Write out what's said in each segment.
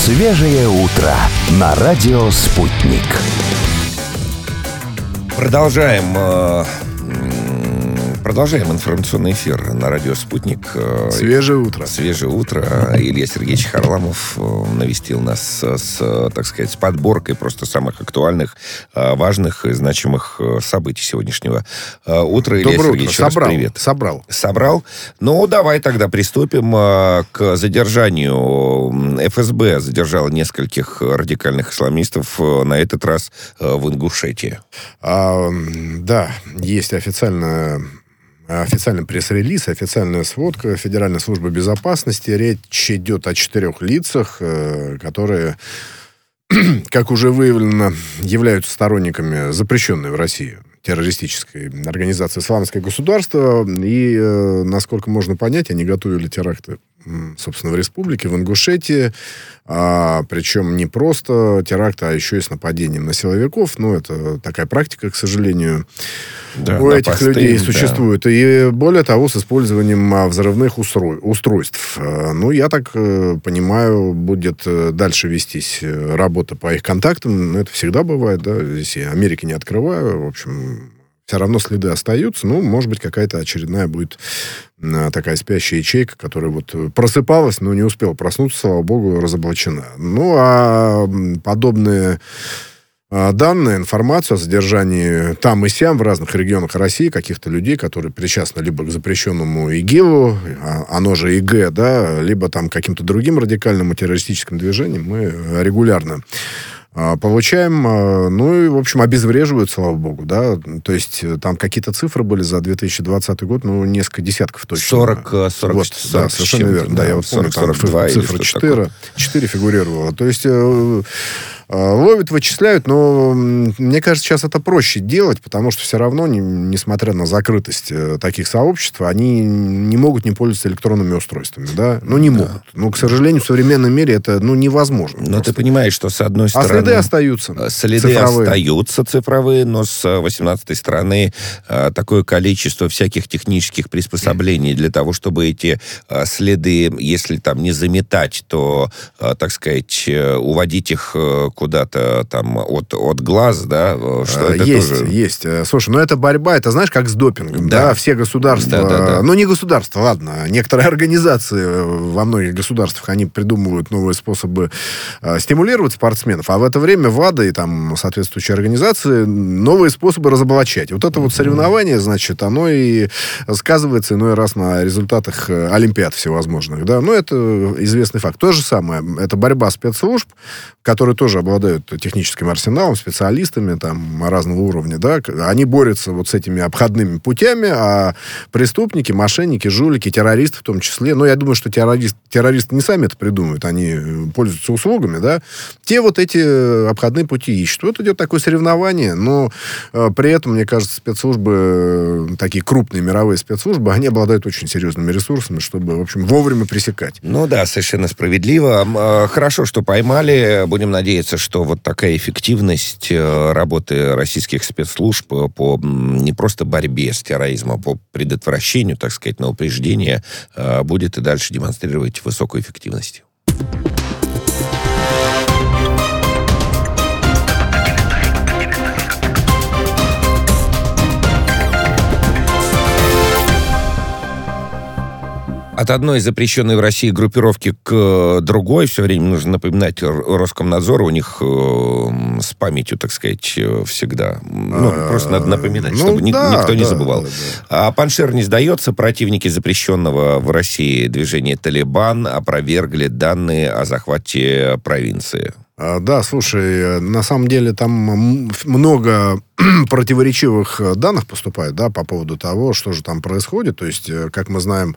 Свежее утро на радио «Спутник». Продолжаем информационный эфир на радио «Спутник». Свежее утро. Свежее утро. Илья Сергеевич Харламов навестил нас с подборкой просто самых актуальных, важных и значимых событий сегодняшнего утра. Илья Сергеевич, еще раз привет. Собрал? Ну, давай тогда приступим к задержанию. ФСБ задержала нескольких радикальных исламистов, на этот раз в Ингушетии. Да, есть официальный пресс-релиз, официальная сводка Федеральной службы безопасности. Речь идет о 4 лицах, которые, как уже выявлено, являются сторонниками запрещенной в России террористической организации «Исламское государство». И, насколько можно понять, они готовили теракты, собственно, в республике, в Ингушетии. Причем не просто теракты, а еще и с нападением на силовиков. Ну, это такая практика, к сожалению, у этих людей существует. И более того, с использованием взрывных устройств. Ну, я так понимаю, будет дальше вестись работа по их контактам. Это всегда бывает, да. Здесь я Америки не открываю. В общем, все равно следы остаются. Ну, может быть, какая-то очередная будет такая спящая ячейка, которая вот просыпалась, но не успела проснуться, слава богу, разоблачена. Ну, а подобные данные, информацию о задержании там и сям в разных регионах России каких-то людей, которые причастны либо к запрещенному ИГИЛу, оно же ИГ, да, либо там каким-то другим радикальным террористическим движениям, мы регулярно получаем, ну и, в общем, обезвреживают, слава богу, да, то есть там какие-то цифры были за 2020 год, ну, несколько десятков точно. 40 да, совершенно верно, да, я вот помню, там цифра 4 фигурировала, то есть ловят, вычисляют, но мне кажется, сейчас это проще делать, потому что все равно, несмотря на закрытость таких сообществ, они не могут не пользоваться электронными устройствами, да, ну, не могут. Но, к сожалению, в современном мире это, ну, невозможно. Но ты понимаешь, что с одной стороны... следы остаются. Следы остаются цифровые, но с 18-й стороны такое количество всяких технических приспособлений для того, чтобы эти следы, если там не заметать, то, так сказать, уводить их куда-то там от глаз, да, что это тоже... Есть. Слушай, ну это борьба, это знаешь, как с допингом, да? Все государства, да. ну не государства, ладно, некоторые организации во многих государствах, они придумывают новые способы стимулировать спортсменов, а в это время ВАДА и там соответствующие организации новые способы разоблачать. Вот это вот соревнование, значит, оно и сказывается иной раз на результатах олимпиад всевозможных, да, ну это известный факт. То же самое, это борьба спецслужб, которые тоже обладают техническим арсеналом, специалистами там разного уровня, да, они борются вот с этими обходными путями, а преступники, мошенники, жулики, террористы в том числе, ну, я думаю, что террористы не сами это придумывают, они пользуются услугами, да, те вот эти обходные пути ищут. Вот идет такое соревнование, но при этом, мне кажется, спецслужбы, такие крупные мировые спецслужбы, они обладают очень серьезными ресурсами, чтобы, в общем, вовремя пресекать. Ну да, совершенно справедливо. Хорошо, что поймали. Будем надеяться, что вот такая эффективность работы российских спецслужб по не просто борьбе с терроризмом, а по предотвращению, так сказать, на упреждение будет и дальше демонстрировать высокую эффективность. От одной запрещенной в России группировки к другой все время нужно напоминать Роскомнадзору, у них с памятью, так сказать, всегда. Ну, просто надо напоминать, чтобы никто не забывал. А Паншер не сдается. Противники запрещенного в России движения «Талибан» опровергли данные о захвате провинции. Да, слушай, на самом деле там много противоречивых данных поступает, да, по поводу того, что же там происходит. То есть, как мы знаем,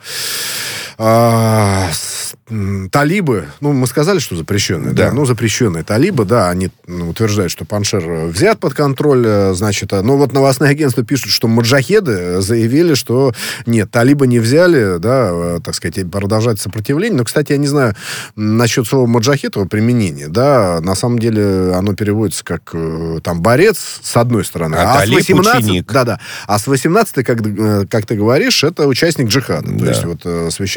талибы, ну, мы сказали, что запрещенные, да, ну, запрещенные талибы, да, они утверждают, что Паншер взят под контроль, значит, но вот новостные агентства пишут, что маджахеды заявили, что нет, талибы не взяли, да, так сказать, продолжать сопротивление, но, кстати, я не знаю насчет слова маджахед, его применения, да, на самом деле оно переводится как там борец, с одной стороны, а с 18, ученик. Да, а с 18, как ты говоришь, это участник джихада, то есть вот священное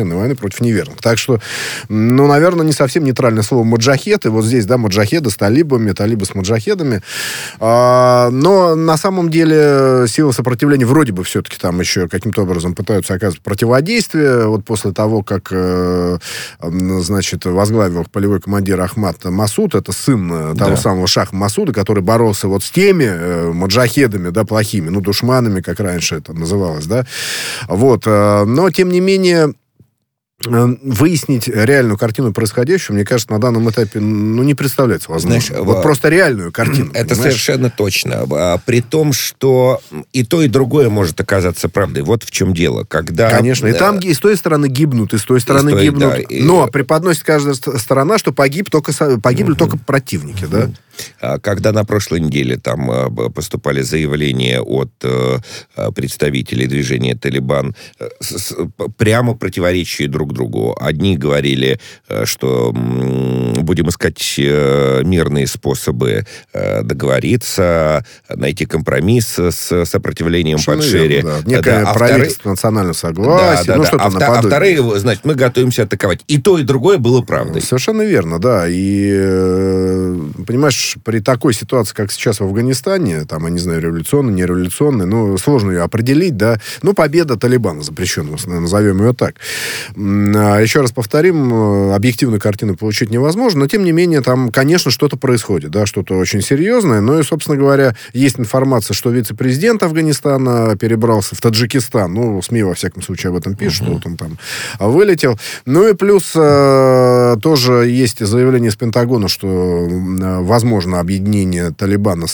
полноценной войны против неверных. Так что, наверное, не совсем нейтральное слово «маджахед». И вот здесь, да, маджахеды с талибами, талибы с маджахедами. Но на самом деле силы сопротивления вроде бы все-таки там еще каким-то образом пытаются оказывать противодействие. Вот после того, как, значит, возглавил их полевой командир Ахмад Масуд, это сын того самого шаха Масуда, который боролся вот с теми маджахедами, да, плохими, душманами, как раньше это называлось, да. Вот. Но, тем не менее, выяснить реальную картину происходящего, мне кажется, на данном этапе не представляется возможным. Знаешь, вот просто реальную картину. Это совершенно точно. При том, что и то, и другое может оказаться правдой. Вот в чем дело. Когда... Конечно. И там и с той стороны гибнут, и с той стороны гибнут. Да, но преподносит каждая сторона, что погибли только противники, да? Когда на прошлой неделе там поступали заявления от представителей движения «Талибан», прямо противоречия друг другу. Одни говорили, что будем искать мирные способы договориться, найти компромисс с сопротивлением Паншери. Да. Некое правительство национального согласия. А вторые, значит, мы готовимся атаковать. И то, и другое было правдой. Совершенно верно, да. И, понимаешь, при такой ситуации, как сейчас в Афганистане, там, я не знаю, революционной, нереволюционной, сложно ее определить, да. Победа Талибана запрещенного, назовем ее так. Еще раз повторим, объективную картину получить невозможно, но, тем не менее, там, конечно, что-то происходит, да, что-то очень серьезное. Ну и, собственно говоря, есть информация, что вице-президент Афганистана перебрался в Таджикистан. СМИ, во всяком случае, об этом пишут, что вот он там вылетел. Ну и плюс тоже есть заявление из Пентагона, что возможно объединение Талибана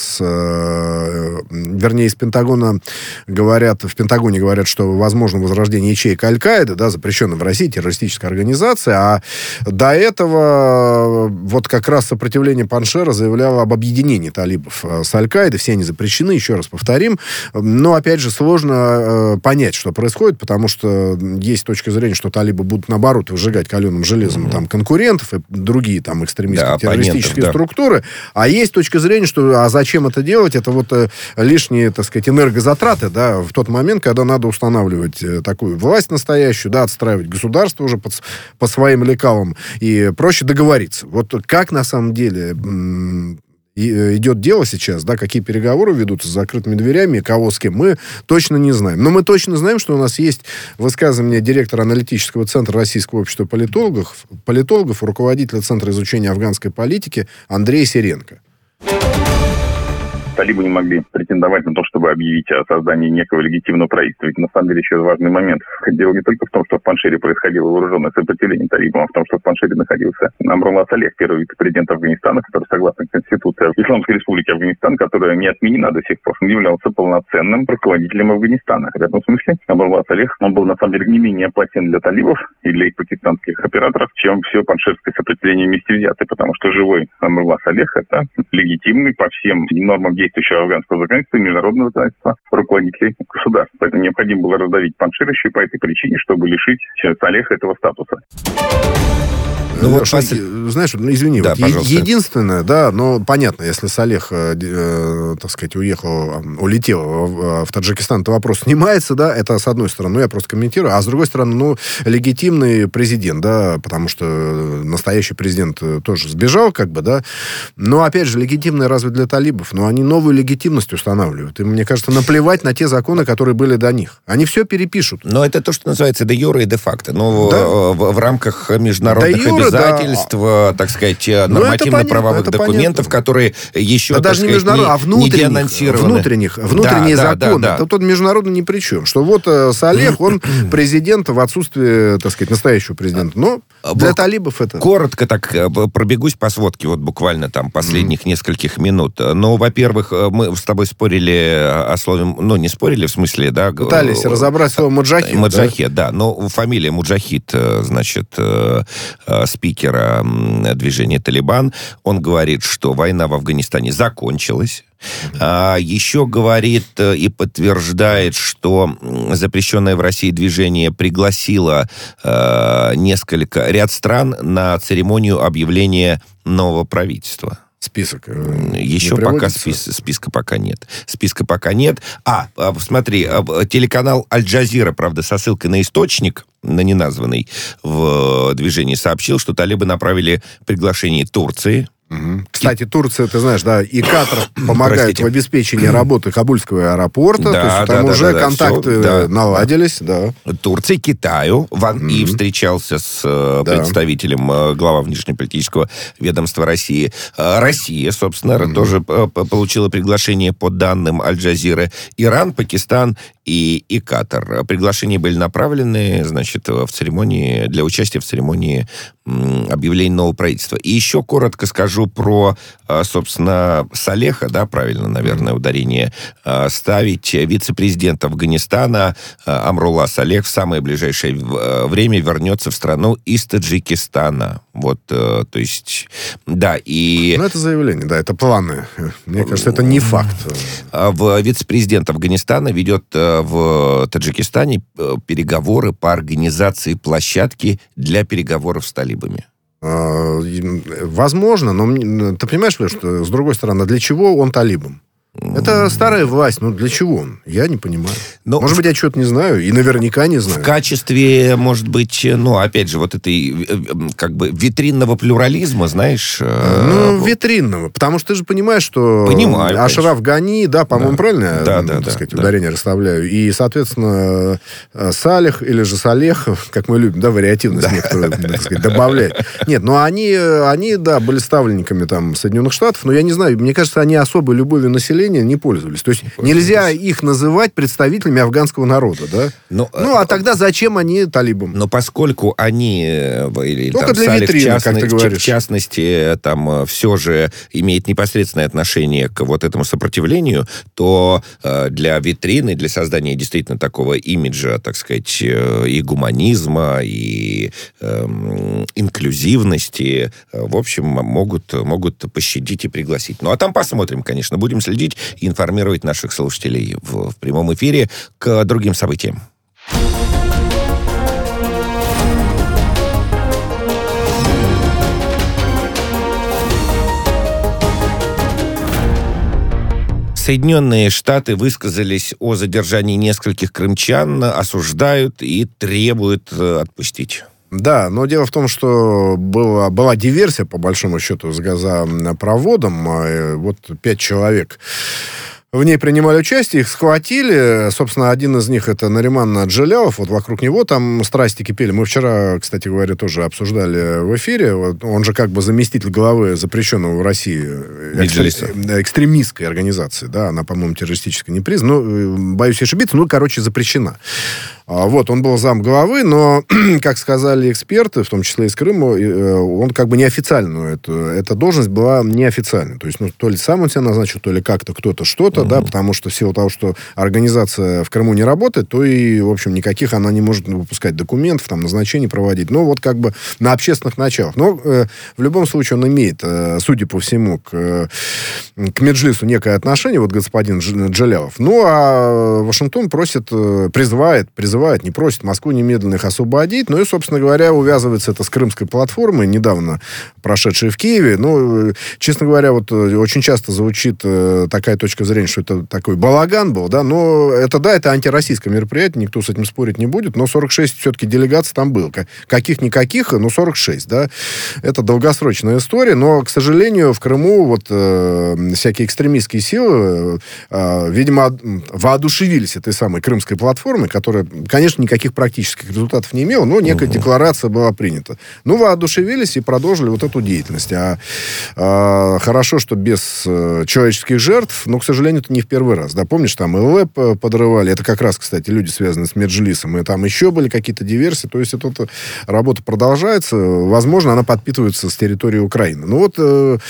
из Пентагона в Пентагоне говорят, что возможно возрождение ячеек Аль-Каиды, да, запрещенной в России террористической организации, а до этого вот как раз сопротивление Паншера заявляло об объединении талибов с Аль-Каидой, все они запрещены, еще раз повторим, но, опять же, сложно понять, что происходит, потому что есть точка зрения, что талибы будут, наоборот, выжигать каленым железом там конкурентов и другие там экстремистские террористические структуры, а есть точка зрения, что зачем это делать, это вот лишние, так сказать, энергозатраты, да, в тот момент, когда надо устанавливать такую власть настоящую, да, отстраивать государство уже по своим лекалам, и проще договориться. Вот как на самом деле идет дело сейчас, да, какие переговоры ведутся с закрытыми дверями, кого с кем, мы точно не знаем. Но мы точно знаем, что у нас есть высказывание директора аналитического центра Российского общества политологов, руководителя Центра изучения афганской политики Андрея Сиренко. Талибы не могли претендовать на то, чтобы объявить о создании некого легитимного правительства. Ведь на самом деле еще важный момент. Дело не только в том, что в Паншере происходило вооруженное сопротивление талибам, а в том, что в Паншере находился Амрулла Салех, первый вице-президент Афганистана, который, согласно Конституции Исламской Республики Афганистан, которая не отменена до сих пор, являлся полноценным руководителем Афганистана. В этом смысле Амрулла Салех, он был на самом деле не менее опасен для талибов и для их пакистанских операторов, чем все паншерское сопротивление вместе взятое, потому что живой Амрулла Салех — это легитимный по всем нормам действующего афганского законодательства и международного законодательства руководителей государств. Поэтому необходимо было раздавить Паншер еще по этой причине, чтобы лишить Салеха этого статуса. Знаешь, извини, да, единственное, да, но понятно, если Салех, так сказать, улетел в Таджикистан, то вопрос снимается, да, это с одной стороны, я просто комментирую, а с другой стороны, легитимный президент, да, потому что настоящий президент тоже сбежал, как бы, да, но, опять же, легитимный разве для талибов, но они новую легитимность устанавливают, и, мне кажется, наплевать на те законы, которые были до них. Они все перепишут. Но это то, что называется де юре и де факто, но да. в рамках международных обязательств, да. Так сказать, нормативно-правовых документов, которые еще, даже сказать, не международных, а не деанонсированы. Внутренние законы. Да. Тот международный ни при чем. Что вот Салех, он президент в отсутствии, так сказать, настоящего президента. Но для талибов это... Коротко так пробегусь по сводке, вот буквально там последних нескольких минут. Но, во-первых, мы с тобой спорили о слове... не спорили, в смысле, да... Пытались разобрать слово «муджахид». «Муджахид», да. Но фамилия Муджахид, значит, спикера движения «Талибан», он говорит, что война в Афганистане закончилась. Еще говорит и подтверждает, что запрещенное в России движение пригласило ряд стран на церемонию объявления нового правительства. Список. Еще пока списка пока нет. Смотри, телеканал Аль-Джазира, правда, со ссылкой на источник, неназванный в движении, сообщил, что талибы направили приглашение Турции. Кстати, Турция, ты знаешь, да, и Катар помогает в обеспечении работы Кабульского аэропорта. Да, то есть там уже контакты наладились. Да. Турции, Китаю. Ван И встречался с представителем глава внешнеполитического ведомства России. Россия, собственно, тоже получила приглашение по данным Аль-Джазиры. Иран, Пакистан и Катар. Приглашения были направлены, значит, в церемонии, для участия в церемонии объявления нового правительства. И еще коротко скажу про, собственно, Салеха, да, правильно, наверное, ударение ставить. Вице-президент Афганистана Амрулла Салех в самое ближайшее время вернется в страну из Таджикистана. Вот, то есть, да, и... Ну, это заявление, да, это планы. Мне кажется, это не факт. Вице-президент Афганистана ведет в Таджикистане переговоры по организации площадки для переговоров с талибами. Возможно, но ты понимаешь, что, с другой стороны, для чего он талибам? Это старая власть, ну для чего он? Я не понимаю. Но может быть, я что-то не знаю, и наверняка не знаю. В качестве, может быть, ну, опять же, вот этой, как бы, витринного плюрализма, знаешь... Ну, витринного, потому что ты же понимаешь, что... Понимаю, Ашраф Гани, да, по-моему, правильно я, так сказать, ударение расставляю, и, соответственно, Салех, или же Салех, как мы любим, да, вариативность некоторую, так сказать, добавлять. Нет, но они, да, были ставленниками там Соединенных Штатов, но я не знаю, мне кажется, они особой любовью населения не пользовались. То есть нельзя их называть представителями афганского народа, да? А тогда зачем они талибам? Но поскольку они, или только там, для Салех, витрины, как ты говоришь. в частности, там все же имеет непосредственное отношение к вот этому сопротивлению, то для витрины, для создания действительно такого имиджа, так сказать, и гуманизма, и инклюзивности, в общем, могут пощадить и пригласить. Ну, а там посмотрим, конечно. Будем следить и информировать наших слушателей в прямом эфире к другим событиям. Соединенные Штаты высказались о задержании нескольких крымчан, осуждают и требуют отпустить. Да, но дело в том, что была диверсия, по большому счету, с газопроводом. Вот 5 человек в ней принимали участие, их схватили. Собственно, один из них — это Нариман Джилялов. Вот вокруг него там страсти кипели. Мы вчера, кстати говоря, тоже обсуждали в эфире. Вот он же как бы заместитель главы запрещенного в России экстремистской организации. Да, она, по-моему, террористической не признана. Ну, боюсь ошибиться, короче, запрещена. Вот, он был замглавы, но, как сказали эксперты, в том числе из Крыма, он как бы неофициальную, эта должность была неофициальной. То есть, то ли сам он себя назначил, то ли как-то кто-то что-то, да, потому что в силу того, что организация в Крыму не работает, то и, в общем, никаких она не может выпускать документов, там, назначений проводить. Ну, вот как бы на общественных началах. Но в любом случае он имеет, судя по всему, к Меджлису некое отношение, вот господин Джилялов. Ну, а Вашингтон призывает, не просит Москву немедленно их освободить. Ну и, собственно говоря, увязывается это с крымской платформой, недавно прошедшей в Киеве. Ну, честно говоря, вот очень часто звучит такая точка зрения, что это такой балаган был, да, но это антироссийское мероприятие, никто с этим спорить не будет, но 46 все-таки делегаций там было. Каких-никаких, но 46, да. Это долгосрочная история, но, к сожалению, в Крыму вот всякие экстремистские силы, видимо, воодушевились этой самой крымской платформой, которая, конечно, никаких практических результатов не имела, но некая декларация была принята. Ну, воодушевились и продолжили вот эту деятельность. Хорошо, что без человеческих жертв, но, к сожалению, это не в первый раз. Да, помнишь, там ЛЭП подрывали, это как раз, кстати, люди, связанные с Меджлисом, и там еще были какие-то диверсии, то есть эта работа продолжается, возможно, она подпитывается с территории Украины. Ну, вот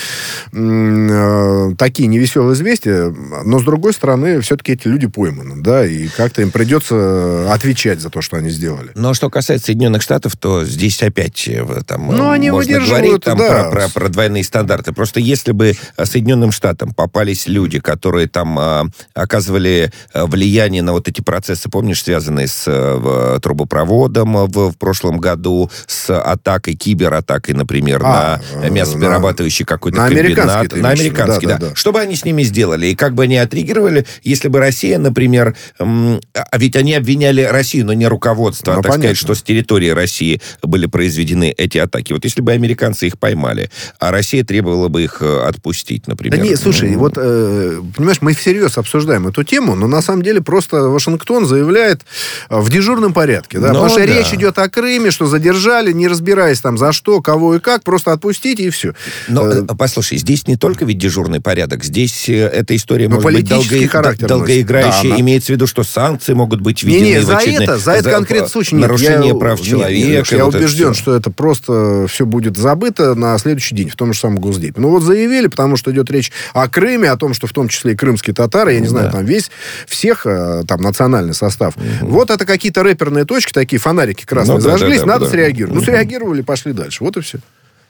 такие невеселые известия, но, с другой стороны, все-таки эти люди пойманы, да, и как-то им придется отвечать за то, что они сделали. Но что касается Соединенных Штатов, то здесь опять там, они можно говорить там, про двойные стандарты. Просто если бы Соединенным Штатам попались люди, которые там оказывали влияние на вот эти процессы, помнишь, связанные с трубопроводом в прошлом году, с атакой, кибератакой, например, на мясоперерабатывающий какой-то комбинат. На американский, да. Что бы они с ними сделали? И как бы они отреагировали, если бы Россия, например... А ведь они обвиняли Россию, но не руководство, так сказать, что с территории России были произведены эти атаки. Вот если бы американцы их поймали, а Россия требовала бы их отпустить, например. Да нет, слушай, вот, понимаешь, мы всерьез обсуждаем эту тему, но на самом деле просто Вашингтон заявляет в дежурном порядке, да, потому что речь идет о Крыме, что задержали, не разбираясь там за что, кого и как, просто отпустите и все. Но, послушай, здесь не только ведь дежурный порядок, здесь эта история может быть долгоиграющая, имеется в виду, что санкции могут быть введены в очередные... За это конкретный случай нет. Нарушение прав человека. Я убежден, что это просто все будет забыто на следующий день в том же самом Госдепе. Ну вот заявили, потому что идет речь о Крыме, о том, что в том числе и крымские татары, я не знаю, там всех там национальный состав. Вот это какие-то рэперные точки, такие фонарики красные зажглись, надо среагировать. Ну, среагировали, пошли дальше. Вот и все.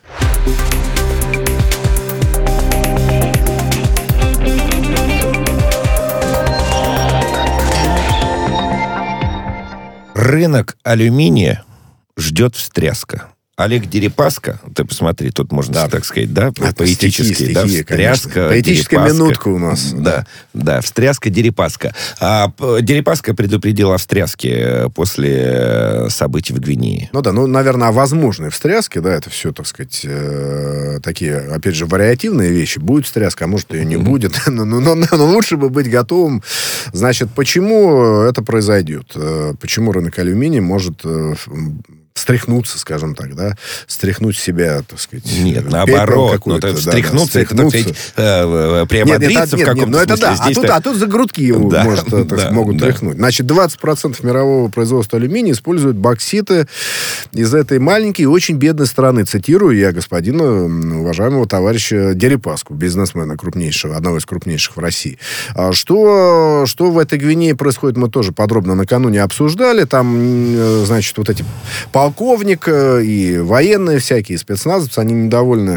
Рынок алюминия ждет встряска. Олег Дерипаска, ты посмотри, тут можно, так сказать, да, поэтически, стихи, да, встряска, поэтическая Дерипаска. минутка у нас. Да, встряска, Дерипаска. Дерипаска предупредил о встряске после событий в Гвинее. Наверное, о возможной встряске, да, это все, так сказать, такие, опять же, вариативные вещи. Будет встряска, а может, ее не будет. Но лучше бы быть готовым. Значит, почему это произойдет? Почему рынок алюминия может... встряхнуться, скажем так, да, стряхнуть себя, так сказать. Нет, наоборот, встряхнуться, это, так сказать, приободриться в каком-то смысле. Это да, а тут за грудки его могут тряхнуть. Значит, 20% мирового производства алюминия используют бокситы из этой маленькой и очень бедной страны. Цитирую я господина, уважаемого товарища Дерипаску, бизнесмена крупнейшего, одного из крупнейших в России. Что в этой Гвинее происходит, мы тоже подробно накануне обсуждали. Там, значит, вот эти полковник и военные всякие, спецназовцы, они недовольны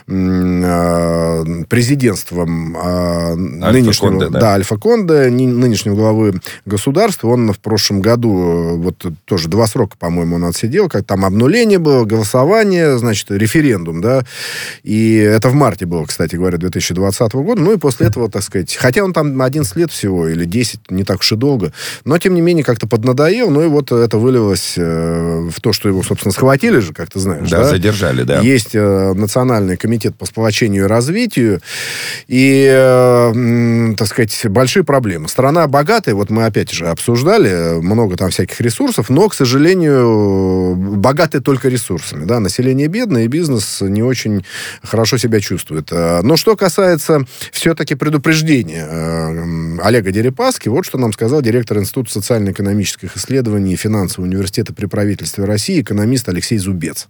президентством нынешнего Альфа Конде, нынешнего главы государства. Он в прошлом году, вот тоже 2 срока, по-моему, он отсидел, как там обнуление было, голосование, значит, референдум, да, и это в марте было, кстати говоря, 2020 года, ну и после этого, так сказать, хотя он там 11 лет всего, или 10, не так уж и долго, но, тем не менее, как-то поднадоел, ну и вот это вылилось в то, что его, собственно, схватили же, как ты знаешь. Да, задержали, да. Есть Национальный комитет по сплочению и развитию. И, так сказать, большие проблемы. Страна богатая, вот мы опять же обсуждали, много там всяких ресурсов, но, к сожалению, богатая только ресурсами. Да? Население бедное, и бизнес не очень хорошо себя чувствует. Но что касается все-таки предупреждения Олега Дерипаски, вот что нам сказал директор Института социально-экономических исследований и финансового университета при правительстве России, экономист Алексей Зубец.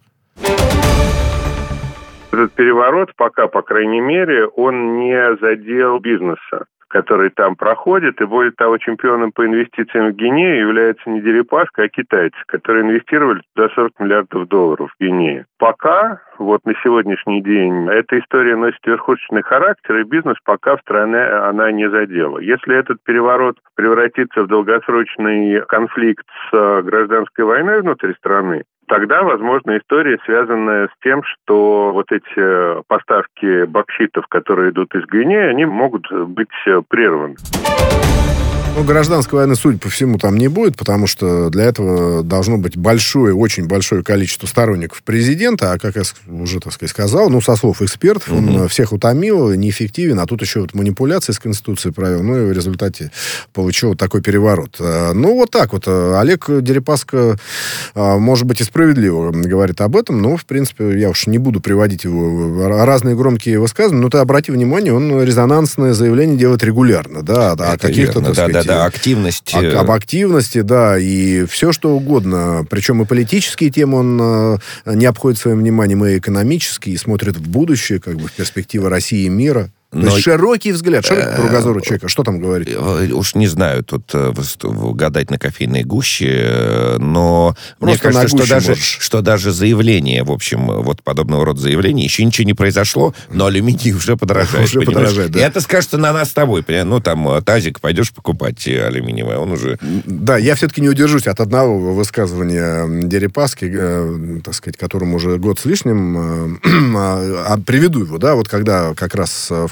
Этот переворот пока, по крайней мере, он не задел бизнеса, который там проходит. И более того, чемпионом по инвестициям в Гвинею является не Дерипаска, а китайцы, которые инвестировали туда $40 миллиардов в Гвинею. Пока, вот на сегодняшний день, эта история носит верхушечный характер, и бизнес пока в стране она не задела. Если этот переворот превратится в долгосрочный конфликт с гражданской войной внутри страны, тогда, возможно, история, связанная с тем, что вот эти поставки бокситов, которые идут из Гвинеи, они могут быть прерваны. Ну, гражданской войны, судя по всему, там не будет, потому что для этого должно быть большое, очень большое количество сторонников президента, а, как я уже, так сказать, сказал, ну, со слов экспертов, он всех утомил, неэффективен, а тут еще вот манипуляции с Конституцией провел, ну, и в результате получил вот такой переворот. Ну, вот так вот. Олег Дерипаска, может быть, и справедливо говорит об этом, но, в принципе, я уж не буду приводить его разные громкие высказывания, но ты обрати внимание, он резонансное заявление делает регулярно, да, о каких-то, так сказать, активность. Об активности, да, и все, что угодно. Причем и политические темы он не обходит своим вниманием, и экономические, и смотрит в будущее, как бы в перспективы России и мира. То есть широкий взгляд, широкий кругозор у человека. Что там говорить? Уж не знаю, тут гадать на кофейной гуще, но просто мне кажется, что даже заявление, в общем, вот подобного рода заявление, еще ничего не произошло, но алюминий уже подорожает. Уже подорожает, да. И это скажется на нас с тобой. Ну, там, тазик пойдешь покупать алюминиевый, он уже... Да, я все-таки не удержусь от одного высказывания Дерипаски, так сказать, которому уже год с лишним. Приведу его, да, вот когда как раз в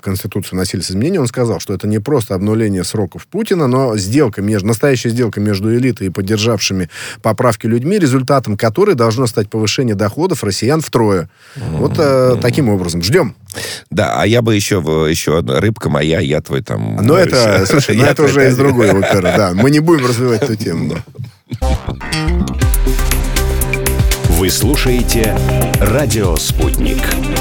Конституции вносились изменения, он сказал, что это не просто обнуление сроков Путина, но настоящая сделка между элитой и поддержавшими поправки людьми, результатом которой должно стать повышение доходов россиян втрое. Вот таким образом. Ждем. Да, а я бы еще рыбка моя, я твой там... Но это, слушай, это уже из другой оперы, да. Мы не будем развивать эту тему. Вы слушаете «Радио Спутник».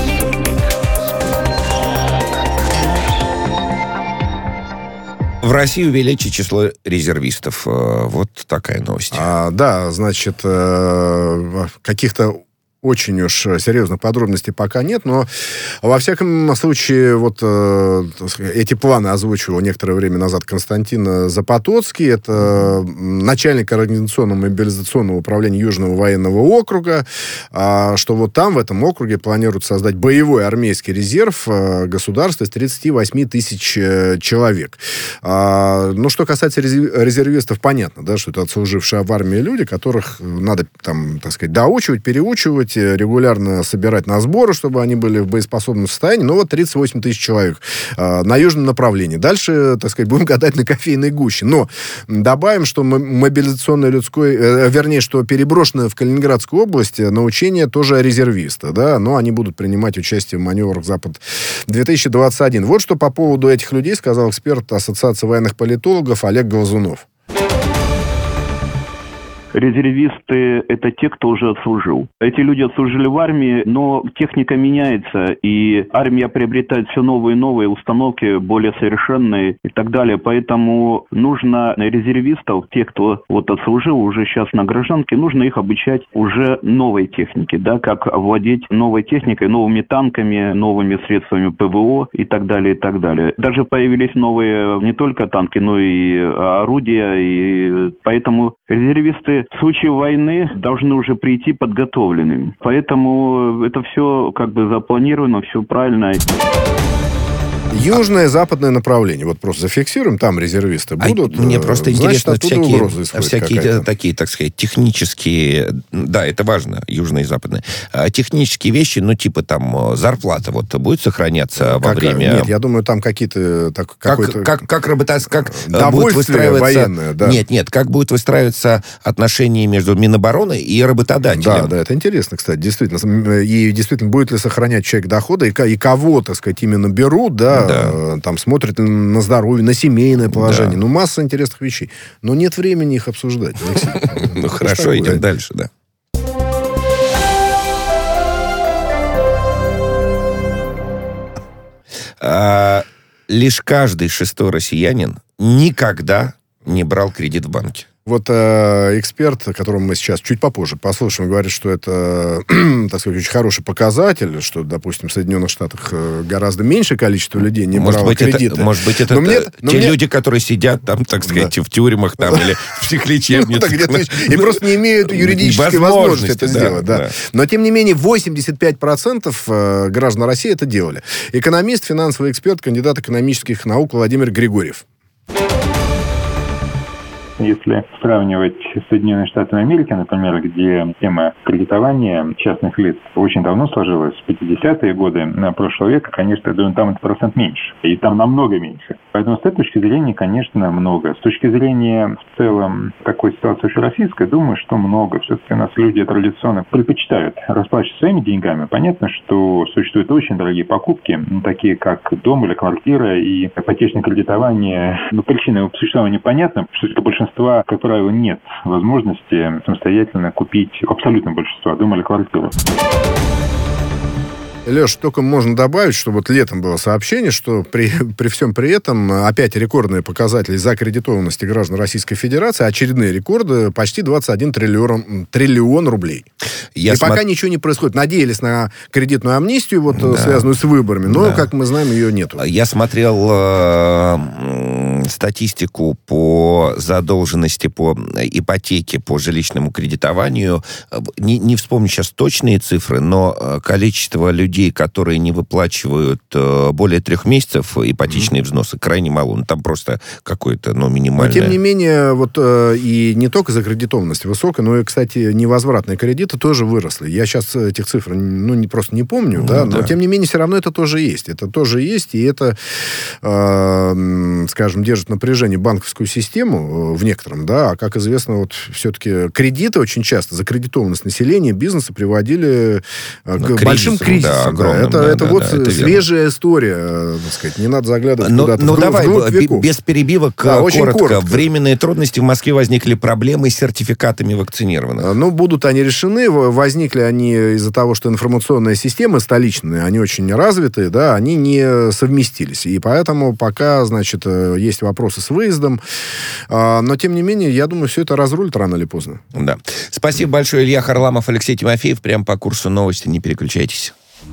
В России увеличить число резервистов. Вот такая новость. Да, значит, каких-то очень уж серьезных подробностей пока нет, но во всяком случае вот эти планы озвучивал некоторое время назад Константин Запотоцкий, это начальник Координационного мобилизационного управления Южного военного округа, что вот там, в этом округе, планируют создать боевой армейский резерв государства из 38 тысяч человек. Ну, что касается резервистов, понятно, да, что это отслужившие в армии люди, которых надо там, так сказать, доучивать, переучивать, регулярно собирать на сборы, чтобы они были в боеспособном состоянии. Ну, вот 38 тысяч человек на южном направлении. Дальше, так сказать, будем гадать на кофейной гуще. Но добавим, что мобилизационное что переброшенное в Калининградскую область на учение тоже резервисты, да, но они будут принимать участие в маневрах «Запад-2021». Вот что по поводу этих людей сказал эксперт Ассоциации военных политологов Олег Глазунов. Резервисты – это те, кто уже отслужил. Эти люди отслужили в армии, но техника меняется, и армия приобретает все новые и новые установки, более совершенные и так далее. Поэтому нужно резервистов, тех, кто вот отслужил уже сейчас на гражданке, нужно их обучать уже новой технике, да, как владеть новой техникой, новыми танками, новыми средствами ПВО и так далее, и так далее. Даже появились новые не только танки, но и орудия, и поэтому резервисты в случае войны должны уже прийти подготовленными. Поэтому это все как бы запланировано, все правильно. Южное, западное направление. Вот просто зафиксируем, там резервисты будут. Мне просто интересно, всякие такие, так сказать, технические... Да, это важно, южное и западное. Технические вещи, ну, типа там зарплата вот будет сохраняться во время... Нет, я думаю, там какие-то... Как будет выстраиваться... военное, да. Нет, как будет выстраиваться отношения между Минобороны и работодателем. Да, это интересно, кстати, действительно. И действительно, будет ли сохранять человек дохода, и кого, так сказать, именно берут, да, там смотрят на здоровье, на семейное положение. Да. Ну, масса интересных вещей. Но нет времени их обсуждать, Алексей. Ну, хорошо, идем дальше, да. Лишь каждый шестой россиянин никогда не брал кредит в банке. Вот эксперт, которого мы сейчас чуть попозже послушаем, говорит, что это, так сказать, очень хороший показатель, что, допустим, в Соединенных Штатах гораздо меньшее количество людей не брало кредиты. Может быть, это люди, которые сидят там, так сказать, в тюрьмах там или в психлечебницах. И просто не имеют юридической возможности это сделать. Но, тем не менее, 85% граждан России это делали. Экономист, финансовый эксперт, кандидат экономических наук Владимир Григорьев. Если сравнивать с Соединенными Штатами Америки, например, где тема кредитования частных лиц очень давно сложилась, в 50-е годы прошлого века, конечно, я думаю, там этот процент меньше. И там намного меньше. Поэтому с этой точки зрения, конечно, много. С точки зрения в целом такой ситуации общероссийской, думаю, что много. Все-таки у нас люди традиционно предпочитают расплачиваться своими деньгами. Понятно, что существуют очень дорогие покупки, такие как дом или квартира, и ипотечное кредитование. Но причина его существования непонятна, что для большинства, как правило, нет возможности самостоятельно купить абсолютно большинство дом или квартиру. Леш, только можно добавить, что вот летом было сообщение, что при всем при этом опять рекордные показатели закредитованности граждан Российской Федерации, очередные рекорды, почти 21 триллион рублей. Пока ничего не происходит. Надеялись на кредитную амнистию, вот, связанную с выборами, но, как мы знаем, ее нету. Я смотрел статистику по задолженности по ипотеке, по жилищному кредитованию. Не вспомню сейчас точные цифры, но количество людей, которые не выплачивают более 3 месяцев ипотечные взносы, крайне мало. Ну, там просто какое-то, минимальное... Но, тем не менее, и не только закредитованность высокая, но и, кстати, невозвратные кредиты тоже выросли. Я сейчас этих цифр, просто не помню, но, тем не менее, все равно это тоже есть. Это тоже есть, и это, скажем, держит напряжение банковскую систему в некотором, а, как известно, все-таки кредиты очень часто, закредитованность населения, бизнеса приводили к большим кризисам. Это свежая история, так сказать, не надо заглядывать куда-то вглубь веков. Без перебивок, коротко. Временные трудности в Москве возникли проблемы с сертификатами вакцинированных. Будут они решены. Возникли они из-за того, что информационные системы столичные, они очень развитые, они не совместились. И поэтому пока, значит, есть вопросы с выездом. Но, тем не менее, я думаю, все это разрулит рано или поздно. Да. Спасибо большое, Илья Харламов, Алексей Тимофеев. Прямо по курсу новости. Не переключайтесь.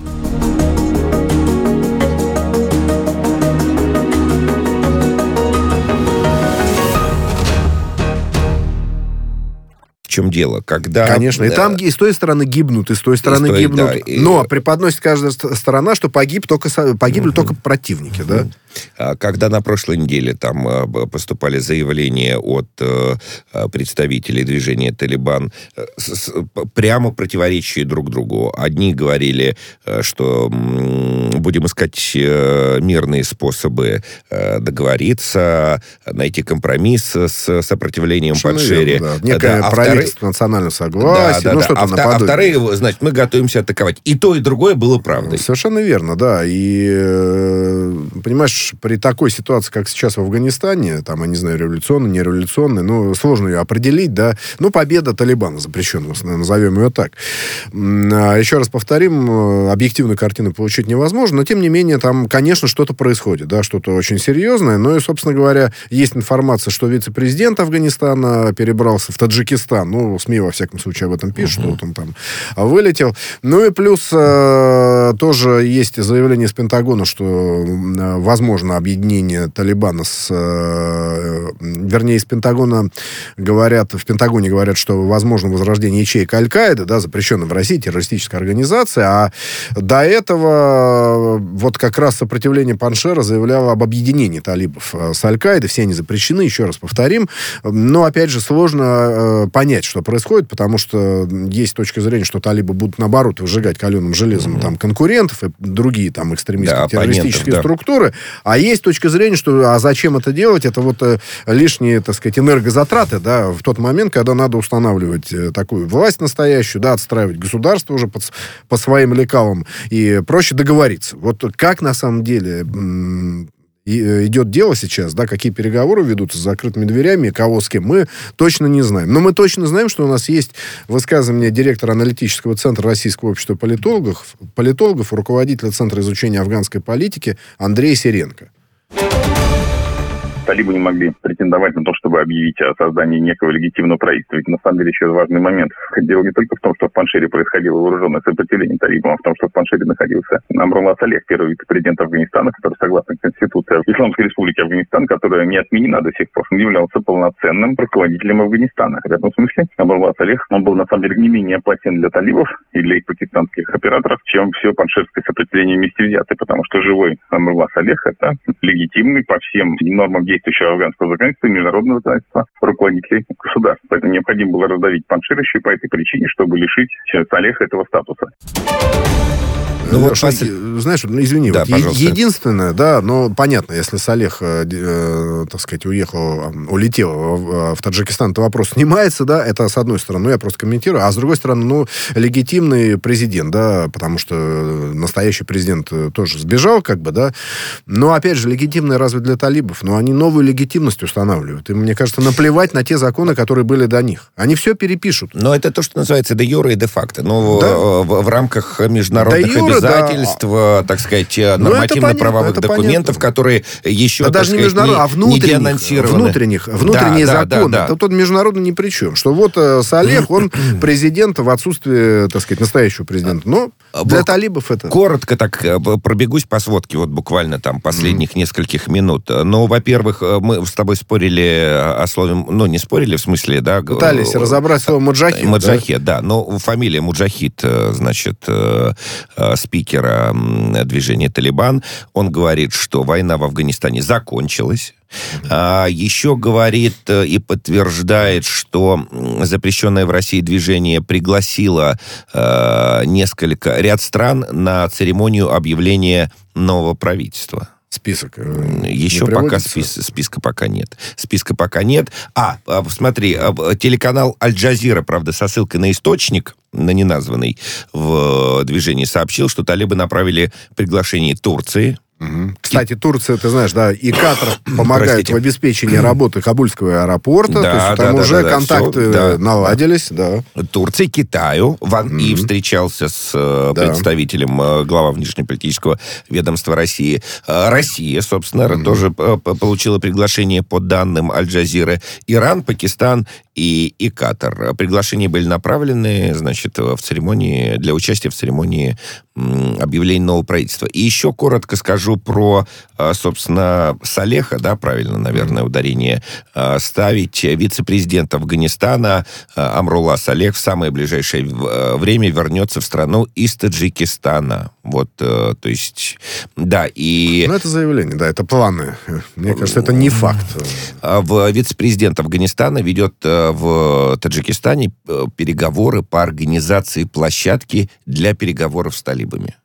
В чем дело? Когда... Конечно, и там и с той стороны гибнут, и с той стороны гибнут. Но преподносит каждая сторона, что погибли только противники, да? Когда на прошлой неделе там поступали заявления от представителей движения «Талибан», прямо противоречия друг другу. Одни говорили, что будем искать мирные способы договориться, найти компромисс с сопротивлением Паншери. Некое правительство национального согласия. А вторые, значит, мы готовимся атаковать. И то, и другое было правдой. Совершенно верно, да. И, понимаешь, при такой ситуации, как сейчас в Афганистане, там, я не знаю, революционная, нереволюционная, сложно ее определить, победа Талибана запрещенного, назовем ее так. Еще раз повторим, объективную картину получить невозможно, но, тем не менее, там, конечно, что-то происходит, что-то очень серьезное, и, собственно говоря, есть информация, что вице-президент Афганистана перебрался в Таджикистан, СМИ, во всяком случае, об этом пишут, что он там вылетел. И плюс тоже есть заявление из Пентагона, что возможно объединение Талибана из Пентагона в Пентагоне говорят, что возможно возрождение ячеек Аль-Каиды, запрещенной в России террористической организации, а до этого как раз сопротивление Паншера заявляло об объединении талибов с Аль-Каидой, все они запрещены, еще раз повторим, но, опять же, сложно понять, что происходит, потому что есть точка зрения, что талибы будут, наоборот, выжигать каленым железом конкурентов и другие экстремистские террористические структуры, а есть точка зрения, что зачем это делать, это лишние, так сказать, энергозатраты, в тот момент, когда надо устанавливать такую власть настоящую, отстраивать государство уже по своим лекалам, и проще договориться. Как на самом деле идет дело сейчас, какие переговоры ведутся с закрытыми дверями, кого с кем, мы точно не знаем. Но мы точно знаем, что у нас есть высказывание директора аналитического центра Российского общества политологов, руководителя Центра изучения афганской политики Андрея Сиренко. Талибы не могли претендовать на то, чтобы объявить о создании некого легитимного правительства. Ведь на самом деле еще важный момент. Дело не только в том, что в Паншере происходило вооруженное сопротивление талибам, а в том, что в Паншере находился Амрулла Салех, первый вице-президент Афганистана, который, согласно Конституции Исламской Республики Афганистан, которая не отменена до сих пор, являлся полноценным руководителем Афганистана. В этом смысле Амрулла Салех, он был на самом деле не менее опасен для талибов и для их пакистанских операторов, чем все паншерское сопротивление вместе взятое, потому что живой Амрулла Салех — это легитимный по всем нормам действующего афганского законодательства и международного законодательства руководителей государств. Поэтому необходимо было раздавить Паншера еще по этой причине, чтобы лишить Салеха этого статуса. Знаешь, извини, единственное, но понятно, если Салех, так сказать, улетел в Таджикистан, то вопрос снимается, это с одной стороны, я просто комментирую, а с другой стороны, легитимный президент, потому что настоящий президент тоже сбежал, но, опять же, легитимный разве для талибов, но они новую легитимность устанавливают, и, мне кажется, наплевать на те законы, которые были до них. Они все перепишут. Но это то, что называется де юре и де факто, в рамках международных обязательств. обязательства, так сказать, нормативно-правовых документов, которые еще, даже не международных, а внутренние законы. Да. Тут международно ни при чем. Что вот Салех, он президент в отсутствии, так сказать, настоящего президента. Но для талибов это... Коротко так пробегусь по сводке, вот буквально там последних нескольких минут. Ну, во-первых, мы с тобой спорили о слове... Ну, не спорили, в смысле, да... Пытались разобрать слово «муджахид». «Муджахид», да. Но фамилия Муджахид, значит, спикера движения «Талибан», он говорит, что война в Афганистане закончилась. Еще говорит и подтверждает, что запрещенное в России движение пригласило ряд стран на церемонию объявления нового правительства. Список. Еще пока списка пока нет. Смотри, телеканал «Аль-Джазира», правда, со ссылкой на источник, на неназванный, в движении сообщил, что талибы направили приглашение Турции. Кстати, Турция, ты знаешь, да, и Катар помогает в обеспечении работы Кабульского аэропорта. То есть там уже контакты наладились. Да. Турции, Китаю. Ван И встречался с представителем глава внешнеполитического ведомства России. Россия, собственно, тоже получила приглашение по данным Аль-Джазиры. Иран, Пакистан и Катар. Приглашения были направлены, значит, в церемонии, для участия в церемонии объявления нового правительства. И еще коротко скажу про, собственно, Салеха, да, правильно, наверное, ударение ставить. Вице-президент Афганистана Амрулла Салех в самое ближайшее время вернется в страну из Таджикистана. Вот, то есть, да, и... Ну, это заявление, да, это планы. Мне кажется, это не факт. Вице-президент Афганистана ведет в Таджикистане переговоры по организации площадки для переговоров с талибами.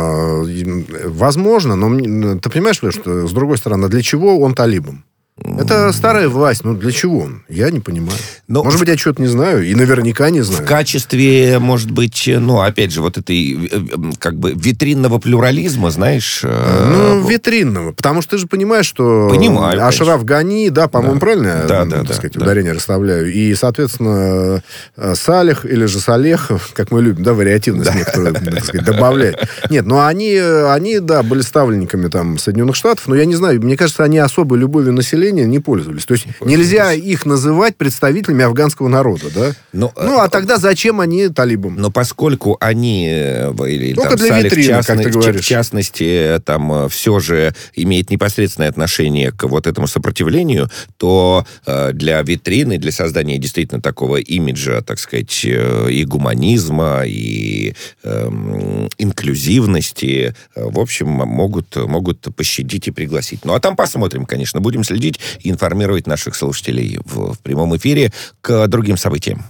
Возможно, но ты понимаешь, что, с другой стороны, для чего он талибам? Это старая власть, ну для чего он? Я не понимаю. Но может быть, я что-то не знаю, и наверняка не знаю. В качестве, может быть, ну, опять же, вот этой, как бы, витринного плюрализма, знаешь... витринного, потому что ты же понимаешь, что... Понимаю, Ашраф Гани, да, по-моему, правильно так сказать, ударение расставляю, и, соответственно, Салех, или же Салех, как мы любим, да, вариативность некоторую, так сказать, добавлять. Нет, но они, да, были ставленниками там Соединенных Штатов, но я не знаю, мне кажется, они особой любовью населения не пользовались. То есть нельзя их называть представителями афганского народа, да? А тогда зачем они талибам? Но поскольку они, или только там, для Салех, витрины, как ты говоришь. В частности, там все же имеет непосредственное отношение к вот этому сопротивлению, то для витрины, для создания действительно такого имиджа, так сказать, и гуманизма, и инклюзивности, в общем, могут пощадить и пригласить. Ну, а там посмотрим, конечно. Будем следить и информировать наших слушателей в прямом эфире к другим событиям.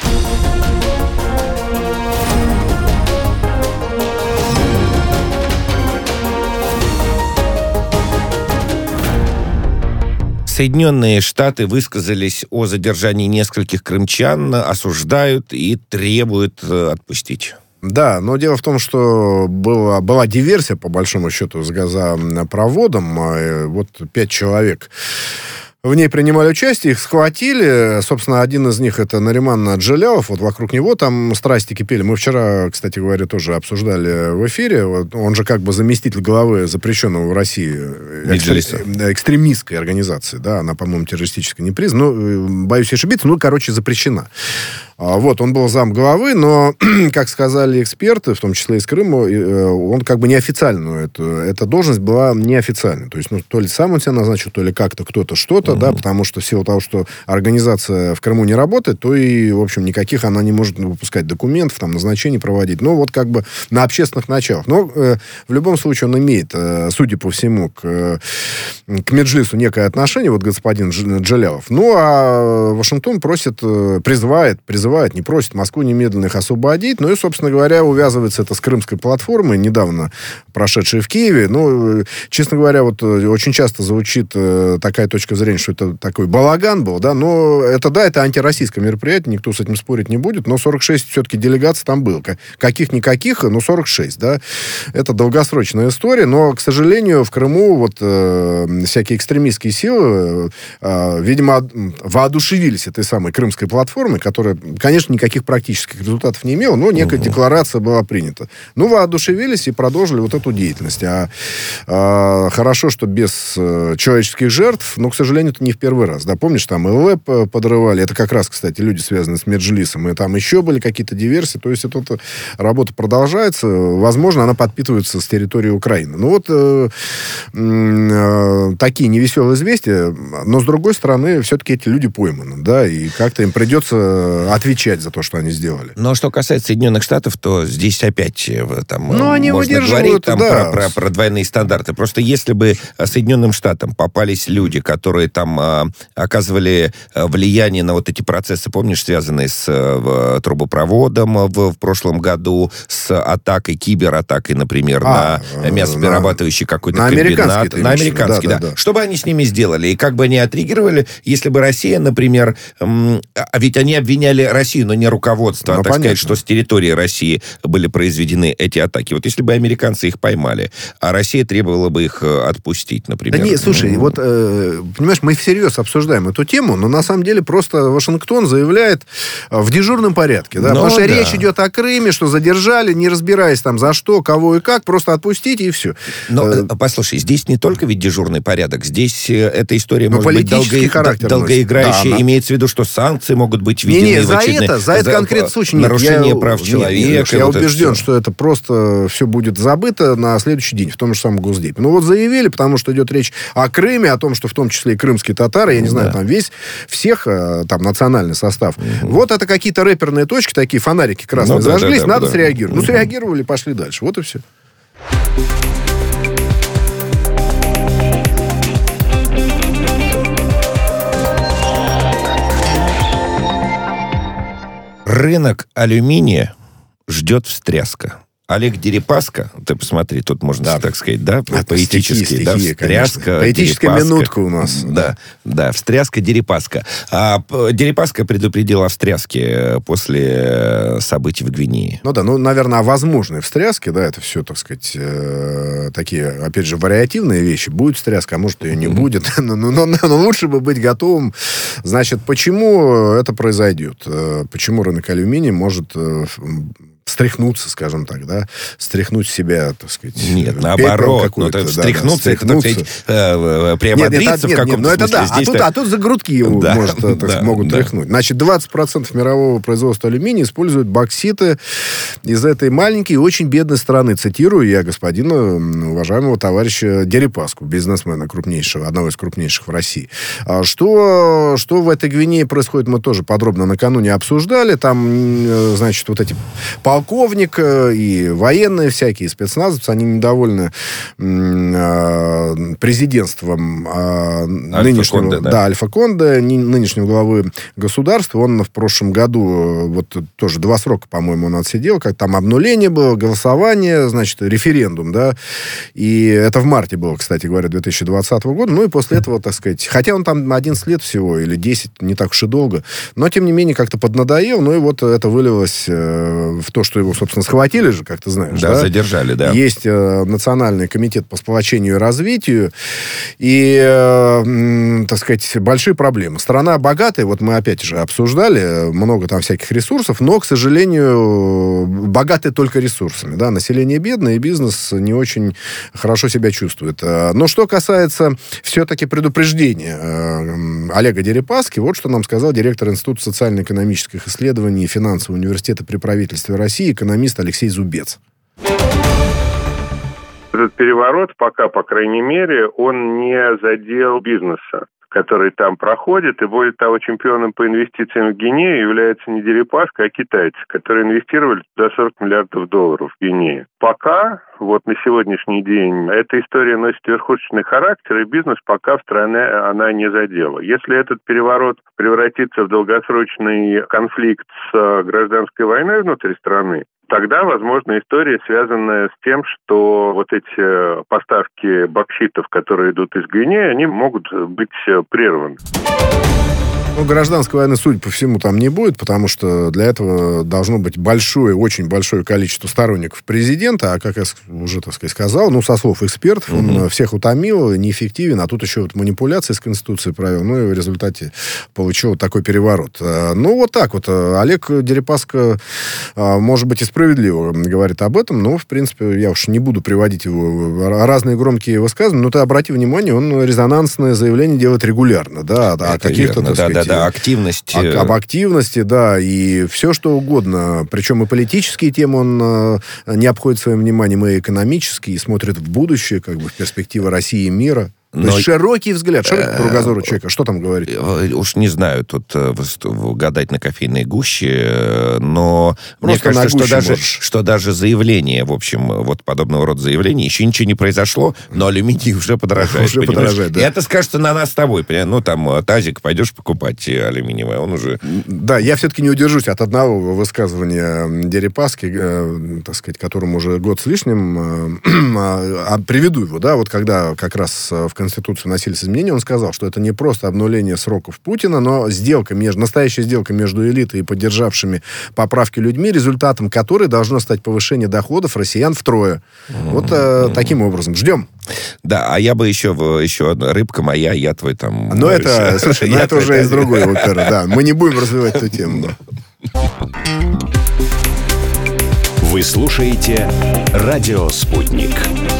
Соединенные Штаты высказались о задержании нескольких крымчан, осуждают и требуют отпустить. Да, но дело в том, что была диверсия, по большому счету, с газопроводом. Вот 5 человек в ней принимали участие, их схватили. Собственно, один из них, это Нариман Джалялов. Вот вокруг него там страсти кипели. Мы вчера, кстати говоря, тоже обсуждали в эфире. Вот он же как бы заместитель главы запрещенного в России экстремистской организации. Да, она, по-моему, террористической не признана. Ну, боюсь ошибиться, запрещена. Вот, он был замглавы, но, как сказали эксперты, в том числе из Крыма, он как бы неофициально, эта должность была неофициальной. То есть, то ли сам он себя назначил, то ли как-то кто-то что-то, да, потому что в силу того, что организация в Крыму не работает, то и, в общем, никаких она не может выпускать документов, там, назначений проводить. Ну, вот как бы на общественных началах. Но в любом случае он имеет, судя по всему, к Меджлису некое отношение, вот господин Джалялов. Ну, а Вашингтон призывает, не просит Москву немедленно их освободить. Ну и, собственно говоря, увязывается это с крымской платформой, недавно прошедшей в Киеве. Ну, честно говоря, вот очень часто звучит такая точка зрения, что это такой балаган был, да, но это антироссийское мероприятие, никто с этим спорить не будет, но 46 все-таки делегаций там было. Каких-никаких, но 46, да. Это долгосрочная история, но, к сожалению, в Крыму вот всякие экстремистские силы, видимо, воодушевились этой самой крымской платформой, которая конечно, никаких практических результатов не имел, но некая декларация была принята. Ну, воодушевились и продолжили вот эту деятельность. Хорошо, что без человеческих жертв, но, к сожалению, это не в первый раз. Да, помнишь, там ЛВ подрывали. Это как раз, кстати, люди, связанные с Меджлисом. И там еще были какие-то диверсии. То есть, эта работа продолжается. Возможно, она подпитывается с территории Украины. Ну, вот такие невеселые известия. Но, с другой стороны, все-таки эти люди пойманы, да, и как-то им придется отвечать за то, что они сделали. Но что касается Соединенных Штатов, то здесь опять там они можно говорить там, да. про двойные стандарты. Просто если бы Соединенным Штатам попались люди, которые там оказывали влияние на вот эти процессы, помнишь, связанные с трубопроводом в прошлом году, с атакой, кибератакой, например, на мясоперерабатывающий какой-то комбинат. На американский, да. Что бы они с ними сделали? И как бы они отреагировали, если бы Россия, например... А ведь они обвиняли Россию, но не руководство, сказать, что с территории России были произведены эти атаки. Вот если бы американцы их поймали, а Россия требовала бы их отпустить, например. Да нет, слушай, вот, понимаешь, мы всерьез обсуждаем эту тему, но на самом деле просто Вашингтон заявляет в дежурном порядке, да, потому что речь идет о Крыме, что задержали, не разбираясь там за что, кого и как, просто отпустите и все. Но, послушай, здесь не только ведь дежурный порядок, здесь эта история может быть долгоиграющая, имеется в виду, что санкции могут быть введены за это конкретный случай. Нарушение прав человека. Я убежден, что это просто все будет забыто на следующий день в том же самом Госдепе. Ну вот заявили, потому что идет речь о Крыме, о том, что в том числе и крымские татары, я не знаю, там всех там национальный состав. Вот это какие-то рэперные точки, такие фонарики красные зажглись, надо среагировать. Ну среагировали, пошли дальше. Вот и все. Рынок алюминия ждет встряска. Олег Дерипаска, ты посмотри, тут можно, так сказать, да, поэтически, да, встряска. Поэтическая минутка у нас. Да, встряска Дерипаска. Дерипаска предупредил о встряске после событий в Гвинее. Ну да, наверное, о возможной встряске, да, это все, так сказать, такие, опять же, вариативные вещи. Будет встряска, а может, ее не будет. Но лучше бы быть готовым. Значит, почему это произойдет? Почему рынок алюминия может... встряхнуться, скажем так, да, стряхнуть себя, так сказать. Нет, наоборот, встряхнуться, это, так сказать, приободриться в каком-то смысле. А тут за грудки его могут тряхнуть. Значит, 20% мирового производства алюминия используют бокситы из этой маленькой и очень бедной страны. Цитирую я господина, уважаемого товарища Дерипаску, бизнесмена крупнейшего, одного из крупнейших в России. Что в этой Гвинее происходит, мы тоже подробно накануне обсуждали. Там, значит, вот эти полковник и военные всякие, спецназовцы, они недовольны президентством нынешнего Альфа Конде, нынешнего главы государства. Он в прошлом году, вот тоже 2 срока, по-моему, он отсидел, как там обнуление было, голосование, значит, референдум, да, и это в марте было, кстати говоря, 2020 года, ну и после этого, так сказать, хотя он там 11 лет всего, или 10, не так уж и долго, но, тем не менее, как-то поднадоел, ну и вот это вылилось в то, что его, собственно, схватили же, как ты знаешь. Да, задержали, да. Есть Национальный комитет по сплочению и развитию. И, так сказать, большие проблемы. Страна богатая, вот мы опять же обсуждали, много там всяких ресурсов, но, к сожалению, богатая только ресурсами. Да? Население бедное, и бизнес не очень хорошо себя чувствует. Но что касается все-таки предупреждения Олега Дерипаски, вот что нам сказал директор Института социально-экономических исследований и финансового университета при правительстве России, экономист Алексей Зубец. Этот переворот пока, по крайней мере, он не задел бизнеса, который там проходит. И более того, чемпионом по инвестициям в Гвинею является не Дерипаска, а китайцы, которые инвестировали туда $40 миллиардов в Гвинею. Пока, вот на сегодняшний день, эта история носит верхушечный характер, и бизнес пока в стране она не задела. Если этот переворот превратится в долгосрочный конфликт с гражданской войной внутри страны, тогда, возможно, история, связанная с тем, что вот эти поставки бокситов, которые идут из Гвинеи, они могут быть прерваны. Ну, гражданской войны, судя по всему, там не будет, потому что для этого должно быть большое, очень большое количество сторонников президента, а, как я уже, так сказать, сказал, ну, со слов экспертов, он всех утомил, неэффективен, а тут еще вот манипуляции с Конституцией провел, ну, и в результате получил вот такой переворот. Ну, вот так вот. Олег Дерипаска, может быть, и справедливо говорит об этом, но, в принципе, я уж не буду приводить его разные громкие высказывания, но ты обрати внимание, он резонансное заявление делает регулярно, да, о каких-то, так сказать, активность. Об активности, да, и все, что угодно. Причем и политические темы он не обходит своим вниманием, и экономические, и смотрит в будущее, как бы в перспективы России и мира. То есть широкий взгляд, широкий кругозор у человека. Что там говорить? Уж не знаю, тут гадать на кофейной гуще, но просто мне кажется, что даже заявление, в общем, вот подобного рода заявление, еще ничего не произошло, но алюминий уже подорожает. Уже подорожает, да. И это скажется на нас с тобой. Ну, там, тазик, пойдешь покупать алюминиевый, он уже... Да, я все-таки не удержусь от одного высказывания Дерипаски, так сказать, которому уже год с лишним. Приведу его, да, вот когда как раз в Конституцию вносились изменения, он сказал, что это не просто обнуление сроков Путина, но настоящая сделка между элитой и поддержавшими поправки людьми, результатом которой должно стать повышение доходов россиян втрое. Вот таким образом. Ждем. Да, а я бы еще рыбка моя, я твой там... Но это, слушай, это уже из другой оперы, да. Мы не будем развивать эту тему. Вы слушаете «Радио Спутник».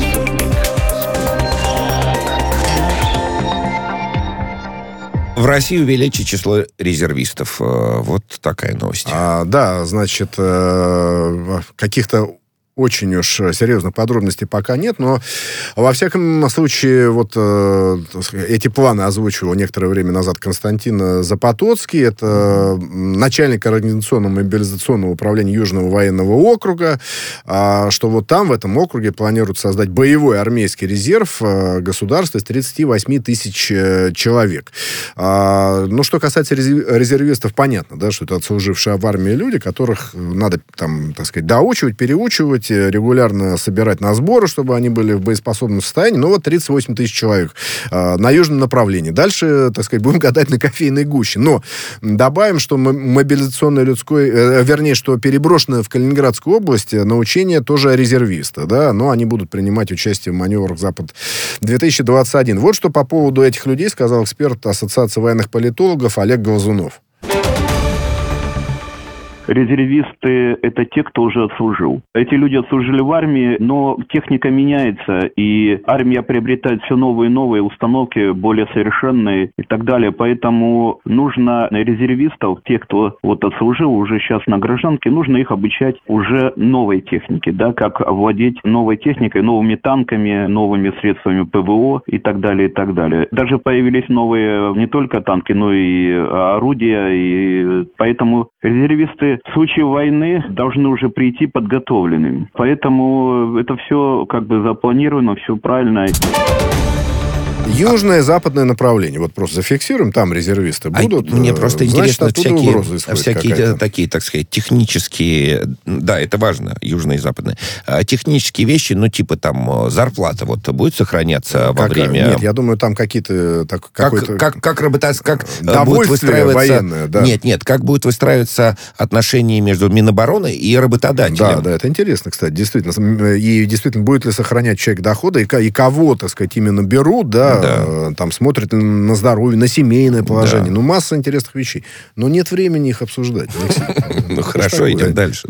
В России увеличить число резервистов. Вот такая новость. Да, значит, каких-то очень уж серьезных подробностей пока нет, но во всяком случае вот эти планы озвучивал некоторое время назад Константин Запотоцкий, это начальник координационного мобилизационного управления Южного военного округа, что вот там, в этом округе, планируют создать боевой армейский резерв государства из 38 тысяч человек. Ну, что касается резервистов, понятно, да, что это отслужившие в армии люди, которых надо там, так сказать, доучивать, переучивать, регулярно собирать на сборы, чтобы они были в боеспособном состоянии. Ну, вот 38 тысяч человек на южном направлении. Дальше, так сказать, будем гадать на кофейной гуще. Но добавим, что мобилизационное что переброшенное в Калининградскую область на учение тоже резервисты, да, но они будут принимать участие в маневрах «Запад-2021». Вот что по поводу этих людей сказал эксперт Ассоциации военных политологов Олег Глазунов. Резервисты – это те, кто уже отслужил. Эти люди отслужили в армии, но техника меняется, и армия приобретает все новые и новые установки, более совершенные и так далее. Поэтому нужно резервистов, тех, кто вот отслужил уже сейчас на гражданке, нужно их обучать уже новой технике, да, как владеть новой техникой, новыми танками, новыми средствами ПВО и так далее, и так далее. Даже появились новые не только танки, но и орудия, и поэтому резервисты в случае войны должны уже прийти подготовленными. Поэтому это все как бы запланировано, все правильно. Южное, западное направление. Вот просто зафиксируем, там резервисты будут. Мне просто интересно, всякие такие, так сказать, технические... Да, это важно, южное и западное. Технические вещи, ну, типа там зарплата вот будет сохраняться во время... Нет, я думаю, там какие-то... Как будет выстраиваться... военное, да. Нет, как будет выстраиваться отношения между Минобороны и работодателем. Да, это интересно, кстати, действительно. И действительно, будет ли сохранять человек дохода, и кого, так сказать, именно берут, да, там смотрят на здоровье, на семейное положение. Да. Ну, масса интересных вещей. Но нет времени их обсуждать. Ну, хорошо, идем дальше,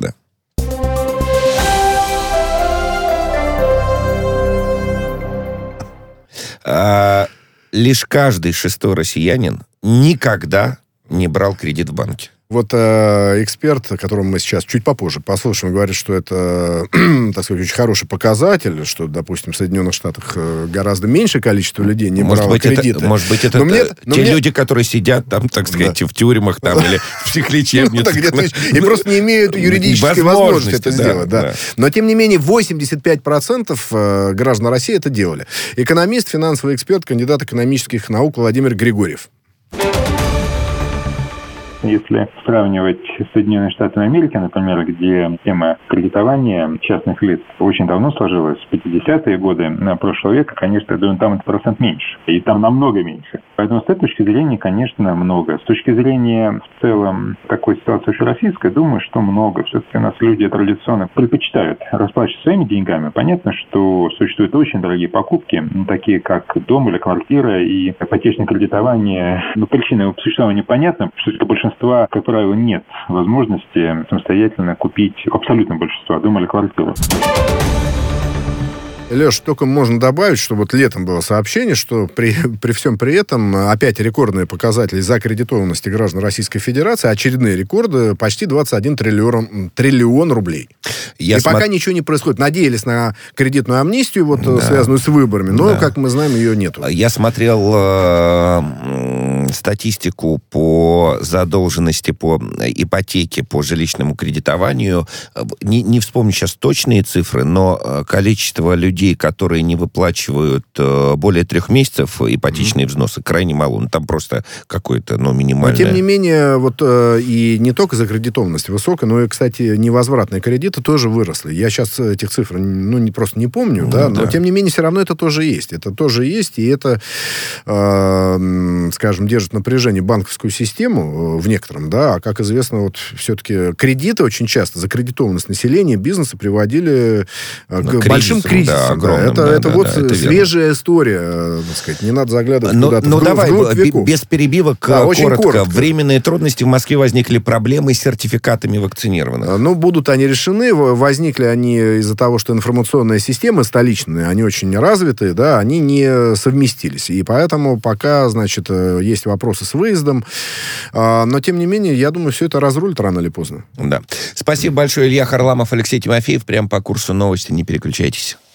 да. Лишь каждый шестой россиянин никогда не брал кредит в банке. Вот эксперт, которого мы сейчас чуть попозже послушаем, говорит, что это, так сказать, очень хороший показатель, что, допустим, в Соединенных Штатах гораздо меньшее количество людей не брало кредиты. Может быть, это люди, которые сидят там, так сказать, в тюрьмах там, или в психлечебницах. И просто не имеют юридической возможности это сделать. Но, тем не менее, 85% граждан России это делали. Экономист, финансовый эксперт, кандидат экономических наук Владимир Григорьев. Если сравнивать с Соединенными Штатами Америки, например, где тема кредитования частных лиц очень давно сложилась, в 50-е годы прошлого века, конечно, я думаю, там этот процент меньше. И там намного меньше. Поэтому с этой точки зрения, конечно, много. С точки зрения в целом такой ситуации российской, думаю, что много. Все-таки у нас люди традиционно предпочитают расплачиваться своими деньгами. Понятно, что существуют очень дорогие покупки, такие как дом или квартира, и ипотечное кредитование. Но причина его существования понятна, что для большинства, как правило, нет возможности самостоятельно купить абсолютное большинство дом или квартиру. Леш, только можно добавить, что вот летом было сообщение, что при всем при этом опять рекордные показатели закредитованности граждан Российской Федерации, очередные рекорды, почти 21 триллион рублей. Пока ничего не происходит. Надеялись на кредитную амнистию, связанную с выборами, но, как мы знаем, ее нету. Я смотрел статистику по задолженности по ипотеке, по жилищному кредитованию. Не вспомню сейчас точные цифры, но количество людей, которые не выплачивают более 3 месяцев ипотечные взносы, крайне мало. Ну, там просто какое-то, минимальное... Но, тем не менее, и не только закредитованность высокая, но и, кстати, невозвратные кредиты тоже выросли. Я сейчас этих цифр, просто не помню, но, тем не менее, все равно это тоже есть. Это тоже есть, и это, скажем, держит напряжение банковскую систему в некотором, а, как известно, все-таки кредиты очень часто, закредитованность населения, бизнеса приводили к большим кризисам. Это свежая история, так сказать. Не надо заглядывать куда-то в веков. Без перебивок, коротко. Временные трудности в Москве возникли проблемы с сертификатами вакцинированных. Будут они решены. Возникли они из-за того, что информационные системы столичные, они очень развитые, они не совместились. И поэтому пока, значит, есть вопросы с выездом. Но, тем не менее, я думаю, все это разрулит рано или поздно. Да. Спасибо большое. Илья Харламов, Алексей Тимофеев. Прямо по курсу новости. Не переключайтесь.